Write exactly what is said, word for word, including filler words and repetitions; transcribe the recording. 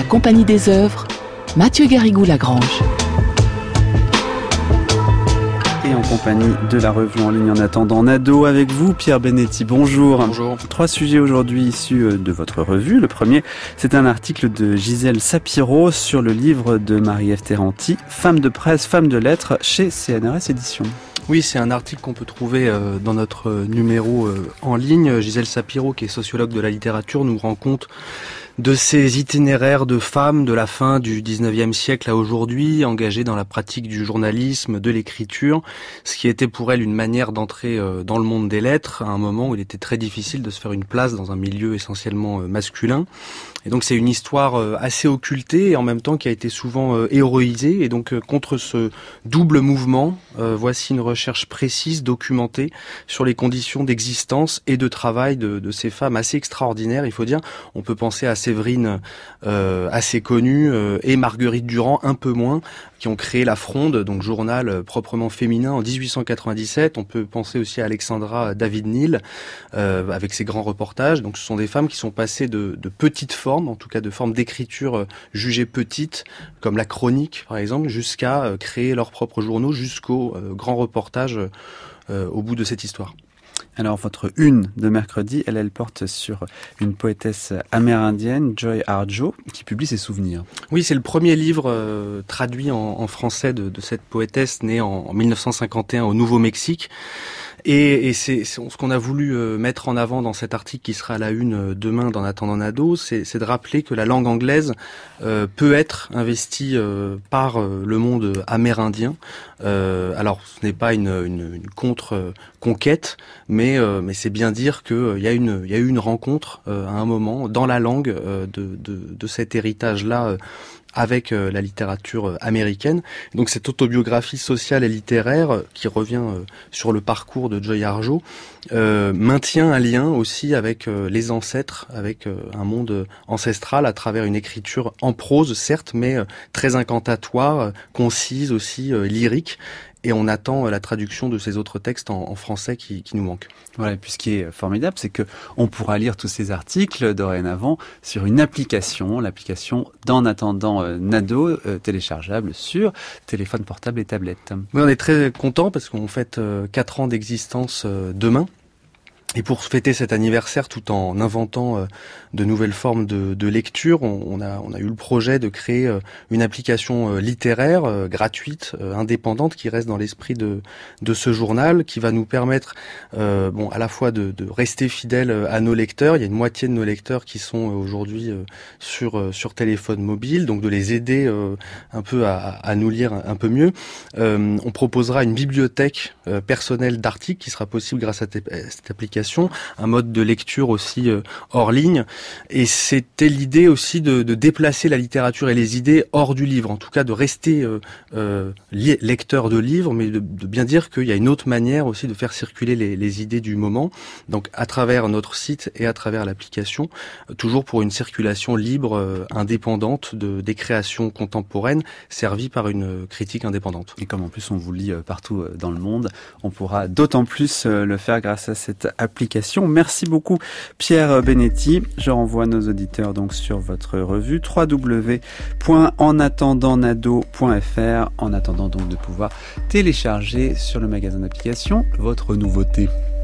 Compagnie des œuvres, Mathieu Garrigou-Lagrange. Et en compagnie de la revue en ligne En attendant Nado, avec vous Pierre Benetti, bonjour. Bonjour. Trois sujets aujourd'hui issus de votre revue. Le premier, c'est un article de Gisèle Sapiro sur le livre de Marie-Ève Terranti, Femme de presse, femme de lettres, chez C N R S Éditions. Oui, c'est un article qu'on peut trouver dans notre numéro en ligne. Gisèle Sapiro, qui est sociologue de la littérature, nous rend compte de ces itinéraires de femmes de la fin du dix-neuvième siècle à aujourd'hui, engagées dans la pratique du journalisme, de l'écriture, ce qui était pour elles une manière d'entrer dans le monde des lettres, à un moment où il était très difficile de se faire une place dans un milieu essentiellement masculin. Et donc c'est une histoire assez occultée et en même temps qui a été souvent héroïsée. Et donc contre ce double mouvement, voici une recherche précise, documentée, sur les conditions d'existence et de travail de, de ces femmes assez extraordinaires. Il faut dire, on peut penser à Séverine, euh, assez connue, euh, et Marguerite Durand, un peu moins, qui ont créé La Fronde, donc journal euh, proprement féminin en dix-huit cent quatre-vingt-dix-sept. On peut penser aussi à Alexandra David-Néel, euh, avec ses grands reportages. Donc ce sont des femmes qui sont passées de, de petites formes, en tout cas de formes d'écriture euh, jugées petites, comme la chronique par exemple, jusqu'à euh, créer leurs propres journaux, jusqu'aux euh, grands reportages euh, au bout de cette histoire. Alors, votre une de mercredi, elle, elle porte sur une poétesse amérindienne, Joy Harjo, qui publie ses souvenirs. Oui, c'est le premier livre euh, traduit en, en français de, de cette poétesse née en, en mille neuf cent cinquante et un au Nouveau-Mexique. Et, et c'est, c'est ce qu'on a voulu euh, mettre en avant dans cet article qui sera à la une euh, demain d'En attendant Nado, c'est, c'est de rappeler que la langue anglaise euh, peut être investie euh, par euh, le monde amérindien. Euh, alors, ce n'est pas une, une, une contre-conquête, mais, euh, mais c'est bien dire qu'il euh, y a une, il y a eu une rencontre euh, à un moment dans la langue euh, de, de, de cet héritage-là. Euh, avec euh, la littérature euh, américaine. Donc cette autobiographie sociale et littéraire euh, qui revient euh, sur le parcours de Joy Harjo euh, maintient un lien aussi avec euh, les ancêtres, avec euh, un monde ancestral à travers une écriture en prose certes, mais euh, très incantatoire, euh, concise aussi, euh, lyrique. Et on attend la traduction de ces autres textes en, en français qui, qui nous manquent. Voilà, et puis ce qui est formidable, c'est que on pourra lire tous ces articles dorénavant sur une application, l'application d'En attendant euh, Nado, euh, téléchargeable sur téléphone portable et tablette. Oui, on est très contents parce qu'on fête euh, quatre ans d'existence euh, demain. Et pour fêter cet anniversaire, tout en inventant euh, de nouvelles formes de, de lecture, on, on, a, on a eu le projet de créer euh, une application euh, littéraire, euh, gratuite, euh, indépendante, qui reste dans l'esprit de, de ce journal, qui va nous permettre euh, bon, à la fois de, de rester fidèles à nos lecteurs. Il y a une moitié de nos lecteurs qui sont euh, aujourd'hui euh, sur, euh, sur téléphone mobile, donc de les aider euh, un peu à, à nous lire un, un peu mieux. Euh, on proposera une bibliothèque euh, personnelle d'articles qui sera possible grâce à, te, à cette application. Un mode de lecture aussi euh, hors ligne. Et c'était l'idée aussi de, de déplacer la littérature et les idées hors du livre. En tout cas, de rester euh, euh, lecteur de livres, mais de, de bien dire qu'il y a une autre manière aussi de faire circuler les, les idées du moment. Donc, à travers notre site et à travers l'application, euh, toujours pour une circulation libre, euh, indépendante de, des créations contemporaines, servies par une critique indépendante. Et comme en plus on vous lit partout dans le monde, on pourra d'autant plus le faire grâce à cette application. Application. Merci beaucoup Pierre Benetti. Je renvoie nos auditeurs donc sur votre revue w w w point en attendant nado point f r en attendant donc de pouvoir télécharger sur le magasin d'application votre nouveauté.